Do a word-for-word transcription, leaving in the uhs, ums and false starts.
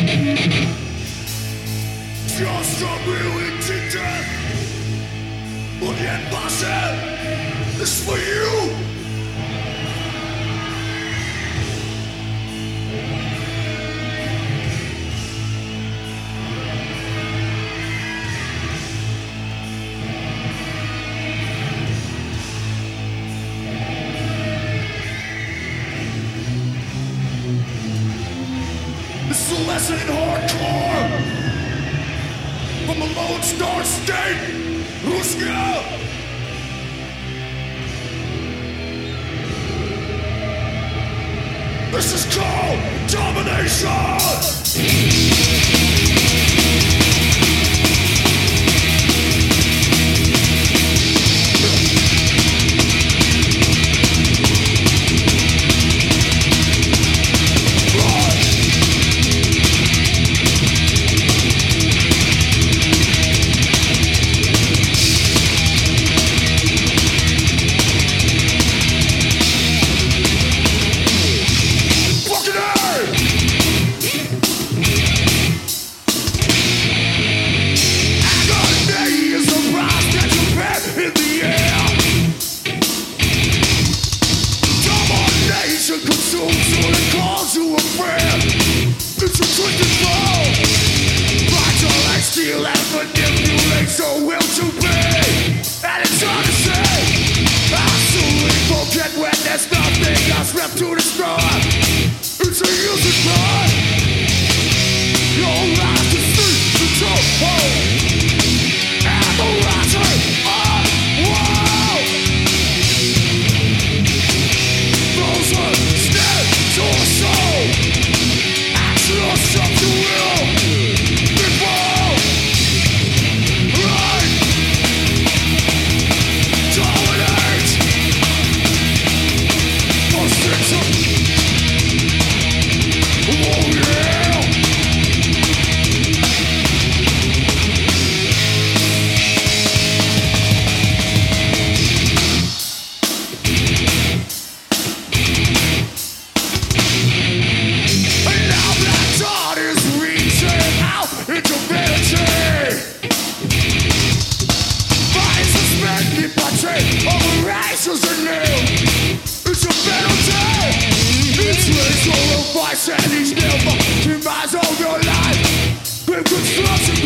Just a willing to death, but yet passion is for you. It's a lesson in hardcore from a lone star state. Ruska. This is called domination. Steal and manipulate so will to be. And it's hard to say. I'll soon forget when there's nothing else left to destroy. It's a useless crime. Your life to see the trouble. And the rising on wall. Those are stead to a soul. Action or something will. It's a penalty. It's race or a vice, and he's never to rise all your life. With construction.